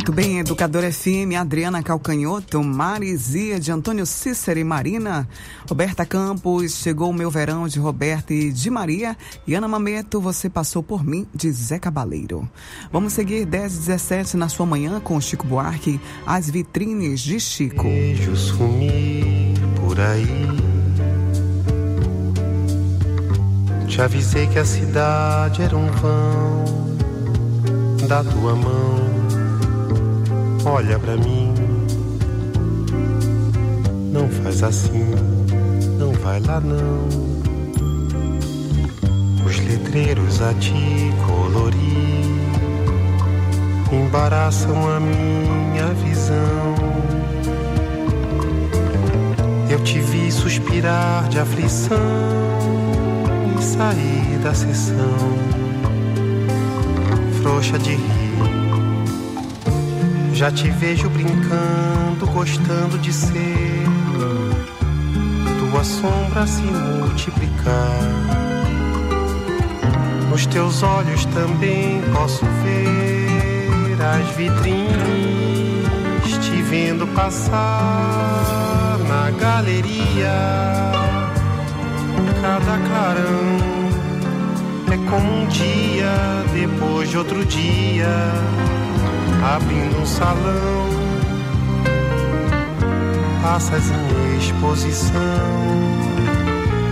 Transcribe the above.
Muito bem, Educadora FM, Adriana Calcanhoto, Marizia de Antônio Cícero e Marina, Roberta Campos, Chegou o Meu Verão de Roberta e de Maria, e Ana Mameto, Você Passou por Mim, de Zé Cabaleiro. Vamos seguir 10h17 na sua manhã com Chico Buarque, As Vitrines de Chico. Vejo sumir por aí, te avisei que a cidade era um vão da tua mão. Olha pra mim, não faz assim, não vai lá não. Os letreiros a te colorir embaraçam a minha visão. Eu te vi suspirar de aflição e sair da sessão, frouxa de rir. Já te vejo brincando, gostando de ser tua sombra se multiplicar. Nos teus olhos também posso ver as vitrines, te vendo passar na galeria. Cada clarão é como um dia depois de outro dia, abrindo um salão, passas em exposição.